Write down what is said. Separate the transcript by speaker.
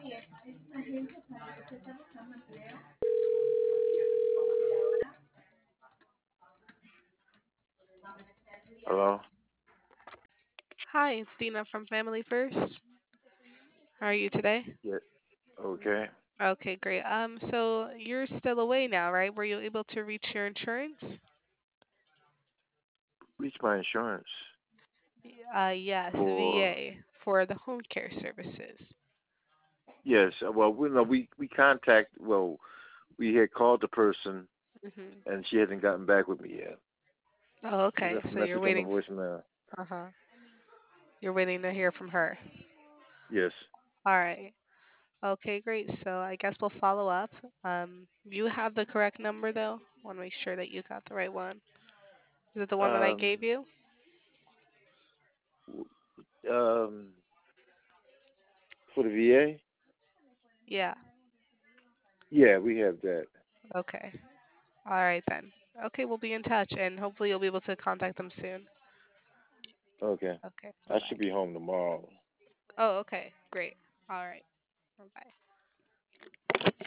Speaker 1: Hello?
Speaker 2: Hi, it's Dina from Family First. How are you today?
Speaker 1: Yeah. Okay.
Speaker 2: Okay, great. So you're still away now, right? Were you able to reach your insurance?
Speaker 1: Reach my insurance
Speaker 2: Yes,
Speaker 1: for
Speaker 2: VA for the home care services.
Speaker 1: yes. Well, we no, we contact. Well, we had called the person
Speaker 2: Mhm.
Speaker 1: and she hasn't gotten back with me yet.
Speaker 2: Oh,
Speaker 1: She
Speaker 2: okay.
Speaker 1: left a
Speaker 2: So you're
Speaker 1: message on the
Speaker 2: waiting.
Speaker 1: voicemail.
Speaker 2: Uh-huh. You're waiting to hear from her.
Speaker 1: Yes.
Speaker 2: All right. Okay, great. So I guess we'll follow up. You have the correct number though. Want to make sure that you got the right one. Is it the one that I
Speaker 1: Um.
Speaker 2: gave you?
Speaker 1: w- Um. For the VA.
Speaker 2: Yeah.
Speaker 1: Yeah, we have that.
Speaker 2: Okay. All right then. Okay, we'll be in touch and hopefully you'll be able to contact them soon.
Speaker 1: Okay.
Speaker 2: Okay.
Speaker 1: I should be
Speaker 2: Bye-bye.
Speaker 1: home tomorrow.
Speaker 2: Oh, okay. Great. All right. Bye-bye.